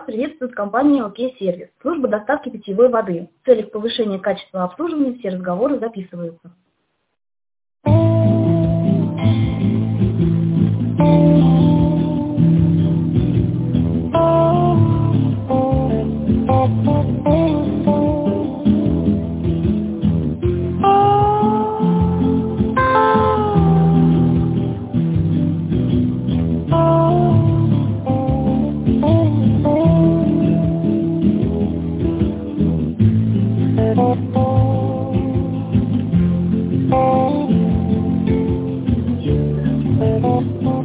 приветствует компания ОК Сервис, служба доставки питьевой воды. В целях повышения качества обслуживания все разговоры записываются.